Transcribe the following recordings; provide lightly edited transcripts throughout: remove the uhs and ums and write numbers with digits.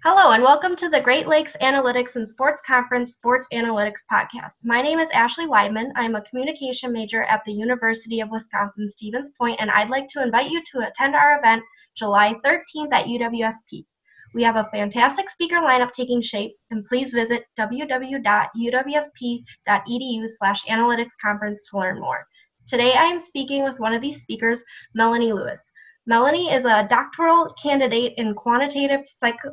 Hello, and welcome to the Great Lakes Analytics and Sports Conference Sports Analytics Podcast. My name is Ashley Weidman. I'm a communication major at the University of Wisconsin-Stevens Point, and I'd like to invite you to attend our event July 13th at UWSP. We have a fantastic speaker lineup taking shape, and please visit www.uwsp.edu/analyticsconference to learn more. Today I am speaking with one of these speakers, Melanie Lewis. Melanie is a doctoral candidate in quantitative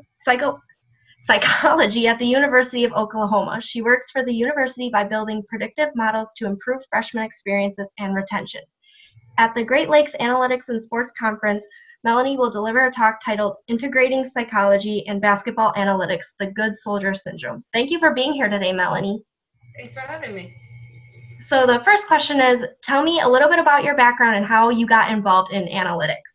psychology at the University of Oklahoma. She works for the university by building predictive models to improve freshman experiences and retention. At the Great Lakes Analytics and Sports Conference, Melanie will deliver a talk titled Integrating Psychology and Basketball Analytics, the Good Soldier Syndrome. Thank you for being here today, Melanie. Thanks for having me. So the first question is, tell me a little bit about your background and how you got involved in analytics.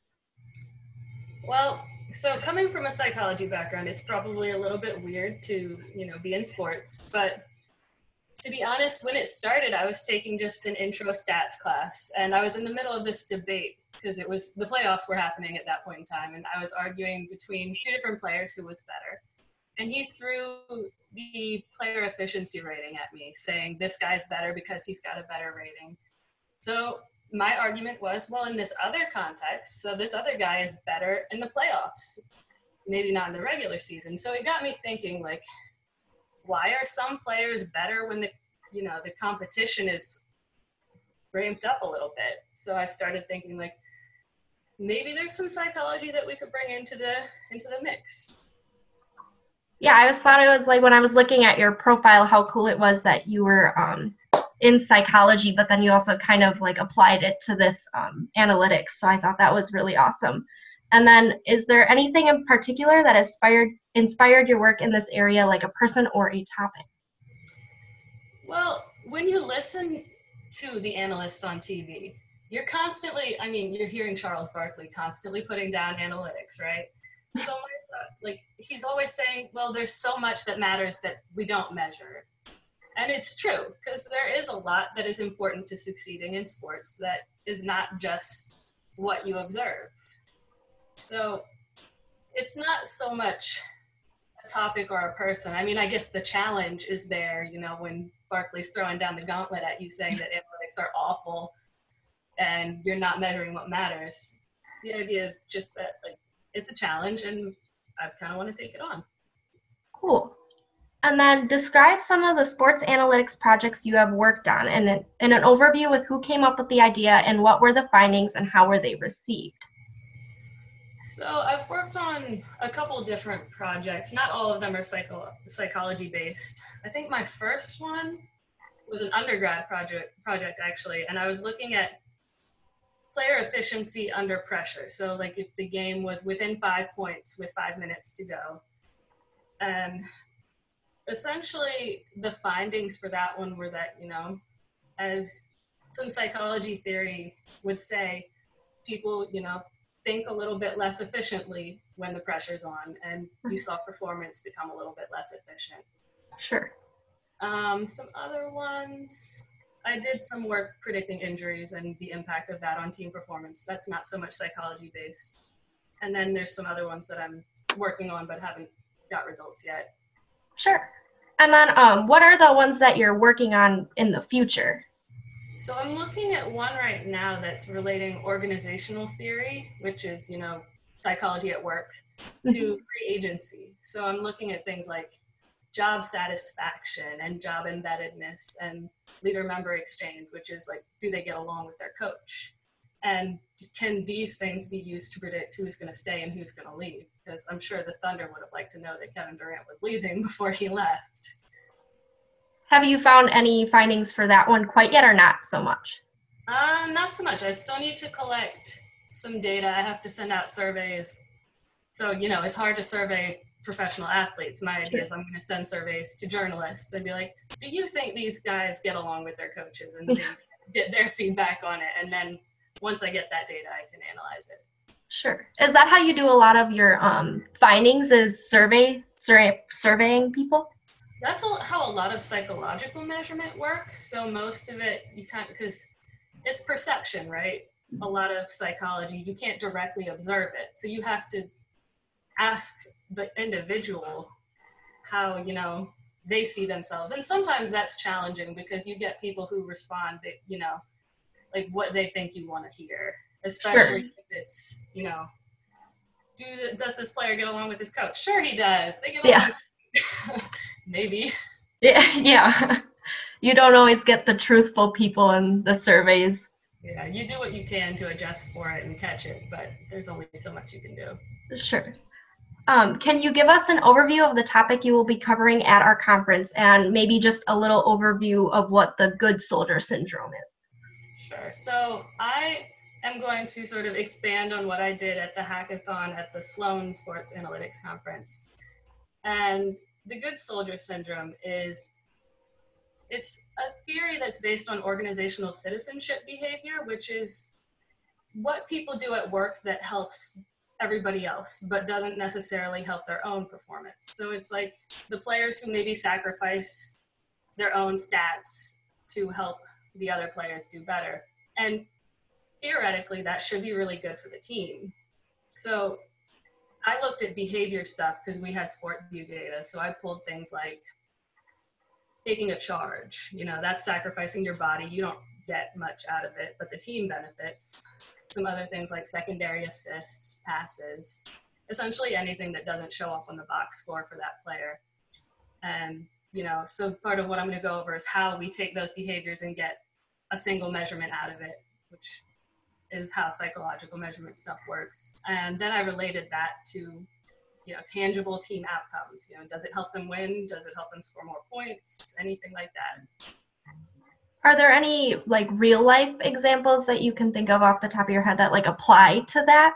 Well, so coming from a psychology background, it's probably a little bit weird to, be in sports. But to be honest, when it started, I was taking just an intro stats class, and I was in the middle of this debate because the playoffs were happening at that point in time, and I was arguing between two different players who was better. And he threw the player efficiency rating at me, saying this guy's better because he's got a better rating. So my argument was, well, in this other context, so this other guy is better in the playoffs, maybe not in the regular season. So it got me thinking, like, why are some players better when the competition is ramped up a little bit? So I started thinking, like, maybe there's some psychology that we could bring into the mix. Yeah, I thought it was like when I was looking at your profile, how cool it was that you were in psychology, but then you also kind of like applied it to this analytics. So I thought that was really awesome. And then is there anything in particular that inspired your work in this area, like a person or a topic? Well, when you listen to the analysts on TV, you're hearing Charles Barkley constantly putting down analytics, right? So he's always saying, well, there's so much that matters that we don't measure. And it's true, because there is a lot that is important to succeeding in sports that is not just what you observe. So it's not so much a topic or a person. I mean, I guess the challenge is there, when Barkley's throwing down the gauntlet at you saying that analytics are awful and you're not measuring what matters. The idea is just that, like, it's a challenge and I kind of want to take it on. Cool. And then describe some of the sports analytics projects you have worked on and in an overview with who came up with the idea and what were the findings and how were they received. So I've worked on a couple different projects. Not all of them are psychology based. I think my first one was an undergrad project actually, and I was looking at player efficiency under pressure. So like if the game was within 5 points with 5 minutes to go. And essentially the findings for that one were that, as some psychology theory would say, people, think a little bit less efficiently when the pressure's on, and you saw performance become a little bit less efficient. Sure. Some other ones, I did some work predicting injuries and the impact of that on team performance. That's not so much psychology based. And then there's some other ones that I'm working on but haven't got results yet. Sure. And then what are the ones that you're working on in the future? So I'm looking at one right now that's relating organizational theory, which is, psychology at work, to free agency. So I'm looking at things like job satisfaction and job embeddedness and leader-member exchange, which is like, do they get along with their coach? And can these things be used to predict who's going to stay and who's going to leave? Because I'm sure the Thunder would have liked to know that Kevin Durant was leaving before he left. Have you found any findings for that one quite yet or not so much? Not so much. I still need to collect some data. I have to send out surveys. So, it's hard to survey professional athletes. My idea is I'm going to send surveys to journalists and be like, do you think these guys get along with their coaches? And get their feedback on it. And then once I get that data, I can analyze it. Sure. Is that how you do a lot of your findings, is surveying people? That's how a lot of psychological measurement works. So most of it, because it's perception, right? A lot of psychology, you can't directly observe it. So you have to ask the individual how, they see themselves. And sometimes that's challenging because you get people who respond that, like what they think you want to hear, especially if it's, does this player get along with his coach? Sure he does. They get along. Maybe. Yeah. You don't always get the truthful people in the surveys. Yeah, you do what you can to adjust for it and catch it, but there's only so much you can do. Sure. Can you give us an overview of the topic you will be covering at our conference, and maybe just a little overview of what the good soldier syndrome is? Sure. So I am going to sort of expand on what I did at the hackathon at the Sloan Sports Analytics Conference. And the good soldier syndrome it's a theory that's based on organizational citizenship behavior, which is what people do at work that helps everybody else, but doesn't necessarily help their own performance. So it's like the players who maybe sacrifice their own stats to help the other players do better. And theoretically, that should be really good for the team. So I looked at behavior stuff because we had sport view data. So I pulled things like taking a charge, that's sacrificing your body. You don't get much out of it, but the team benefits. Some other things like secondary assists, passes, essentially anything that doesn't show up on the box score for that player. And, so part of what I'm going to go over is how we take those behaviors and get a single measurement out of it, which is how psychological measurement stuff works. And then I related that to tangible team outcomes. Does it help them win? Does it help them score more points? Anything like that. Are there any like real life examples that you can think of off the top of your head that like apply to that?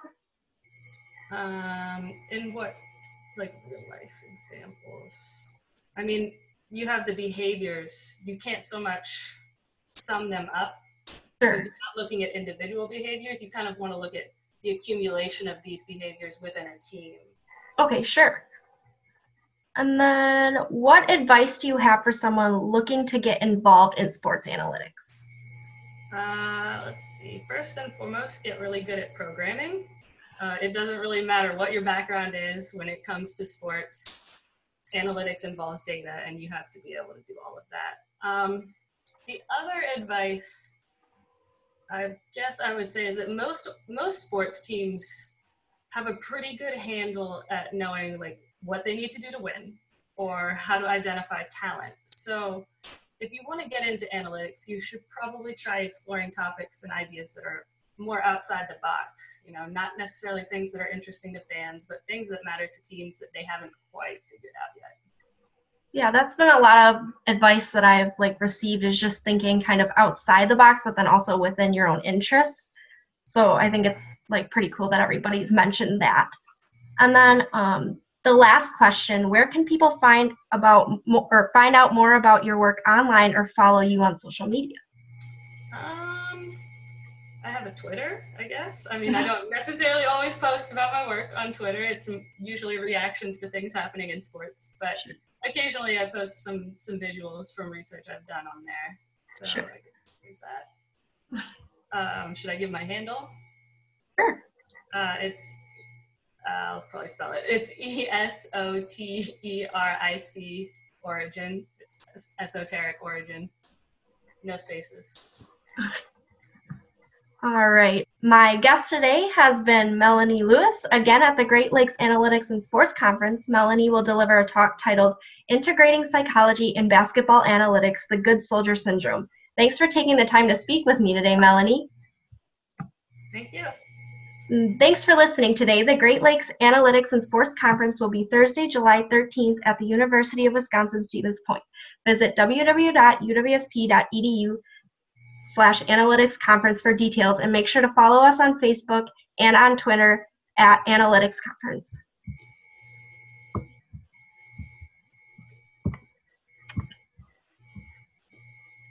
In what like real life examples? I mean, you have the behaviors. You can't so much sum them up. Sure. Because you're not looking at individual behaviors. You kind of want to look at the accumulation of these behaviors within a team. Okay, sure. And then what advice do you have for someone looking to get involved in sports analytics? Let's see. First and foremost, get really good at programming. It doesn't really matter what your background is when it comes to sports. Analytics involves data, and you have to be able to do all of that. The other advice, I guess I would say, is that most sports teams have a pretty good handle at knowing like what they need to do to win or how to identify talent. So if you want to get into analytics, you should probably try exploring topics and ideas that are more outside the box, not necessarily things that are interesting to fans, but things that matter to teams that they haven't quite figured out yet. Yeah, that's been a lot of advice that I've received, is just thinking kind of outside the box, but then also within your own interests. So I think it's pretty cool that everybody's mentioned that. And then the last question, where can people find out more about your work online or follow you on social media? I have a Twitter, I guess. I mean, I don't necessarily always post about my work on Twitter. It's usually reactions to things happening in sports, but occasionally I post some visuals from research I've done on there. So sure. There's that. Should I give my handle? Sure. I'll probably spell it. It's ESOTERIC origin. It's esoteric origin. No spaces. All right. My guest today has been Melanie Lewis. Again, at the Great Lakes Analytics and Sports Conference, Melanie will deliver a talk titled Integrating Psychology in Basketball Analytics, the Good Soldier Syndrome. Thanks for taking the time to speak with me today, Melanie. Thank you. Thanks for listening today. The Great Lakes Analytics and Sports Conference will be Thursday, July 13th at the University of Wisconsin-Stevens Point. Visit www.uwsp.edu/analytics conference for details, and make sure to follow us on Facebook and on Twitter at Analytics Conference.